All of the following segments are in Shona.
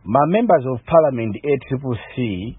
Members of Parliament ACCC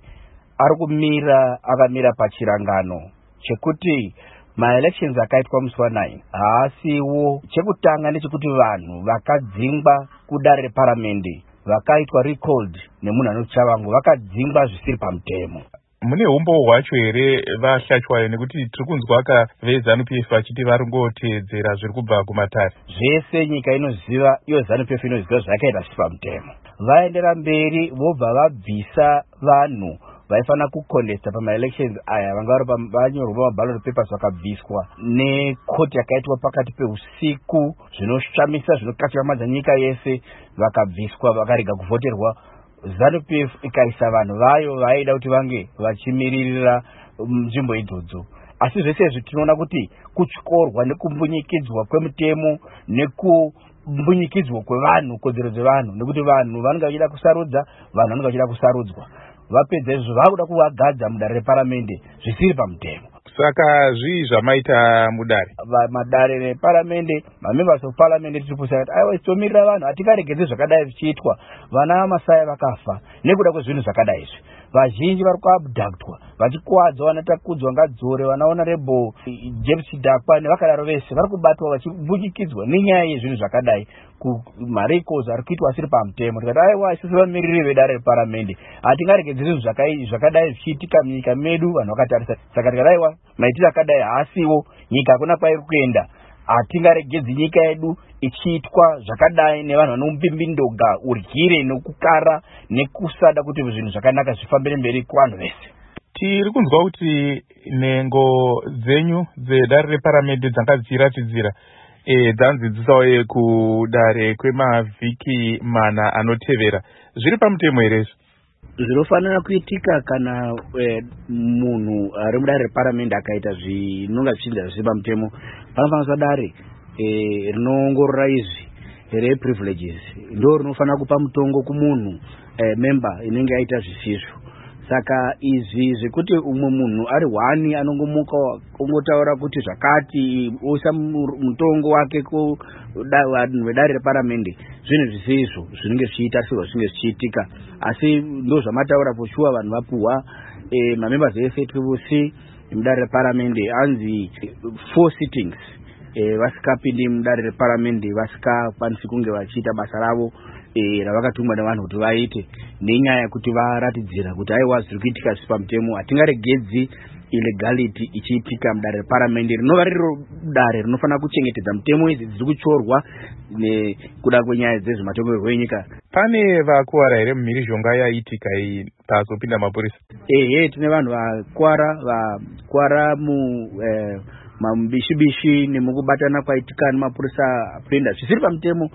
akamira pachirangano chekuti elections akaitwa musi wa9 haasiwo. Chekutanga ndechekuti vanhu vakadzingwa kudare reParliament vakaitwa recalled nemunhu anochavangu vakadzingwa zvisiri pamutemo. Mune umbo hwacho here vahlachwa nekuti tiri kunzwa vezanu-PF vachiti vari ngoteedzera zviri kubva kumatare? Zvese nyika inoziva, iyo ZANU-PF inoziva zvakaita zvisi pamutemo. Vaendera mberi vobva vabvisa vanhu vaifana kucontesta pamaelections aya vanga vanyorwa pamaballot papers vakabviswa nekoti yakaitwa pakati peusiku zvinoshamisa zvinokatyamadza nyika yese, vakabviswa vakarega kuvhoterwa. ZANU-PF ikaisa vanhu vayo vaida kuti vange vachimiririra nzvimbo idzodzo. Asi zvese izvi tinoona kuti kutyorwa nekumbunyikidzwa kwemutemo nekumbunyikidzwa kwevanhu, kodzero dzevanhu, nekuti vanhu vanenge vachida kusarudza, vanhu vanenge vachida kusarudzwa. Vapedza izvo vakuda kuvagadza mudare reParliament zvisiri pamutemo. Saka zvii zvamaita mudare? Madare reParliament, members of Parliament tiripusakati aiwa tomirira vanhu hatikaregedze zvakadai zvichiitwa. Vana vaMasai vakafa nekuda kwezvinhu zvakadai izvi. Vazhinji vari kuabductwa vachikuwadzwa, vanatakudzwa ngadzore, vana honorable James Chidakwa nevakadaro vese vari kubatwa vachibunyikidzwa nenyaya yezvinhu zvakadai, kumaricos ari kuitwa asiri pamutemo. Tikati aiwa isusu vamiriri vedare reParliament hatingaregedze zvinhu zvakadai zvichiitika munyika medu, vanhu vakatarisa. Saka tikati aiwa maitiro akadai haasiwo, nyika hakuna kwairi kuenda. Hatingaregedzi nyika yedu ichiitwa zvakadai nevanhu vanomupimbindoga, uryire nekukara nekusada kuti zvinhu zvakanaka zvifambire mberi kuvanhu vese. Tiri kunzwa kuti nhengo dzenyu dzedare reParliament dzanga dzichiratidzira dzanzidzisawo kudare kwemavhiki mana anotevera. Zviri pamutemo here? Zvinofanira kuitika kana munhu ari mudare reParliament akaita zvinonga zvichinzi zviri pamutemo. Panofanira dare rinoongorora izvi reprivileges ndo rinofanira kupa mutongo kumunhu member inenge aita zvisizvo. Saka izvi zvekuti umwe munhu ari wani anongomuka ongotaura kuti zvakati oisa mutongo wake kuvanhu vedare reParliament, zvinhu zvisizvo zvinenge zvichiitarisirwa zvinenge zvichiitika. Asi ndo zvamataura poshuwa vanhu vapuhwa mamembers eFCC mudare reParliament anzi 4 sittings vasikapindi mudare reParliament, vasikakwanisi kunge vachiita basa ravo ravakatumwa nevanhu kuti vaite, nenyaya yekuti varatidzira kuti aiwa zviri kuitika zvisi pamutemo. Hatingaregedzi illegality ichiitika mudare reParliament rinova riro dare rinofanira kuchengetedza mutemo idzi dziri kutyorwa nekuda kwenyaya dzezvematongerwo enyika. Pane vakuwara here mumhirizhonga yaitika iyi pazopinda mapurisa? Tine vanhu vakuwara mambishi-bishi nemukubatana kwaitika nemapurisa apinda zvisiri pamutemo.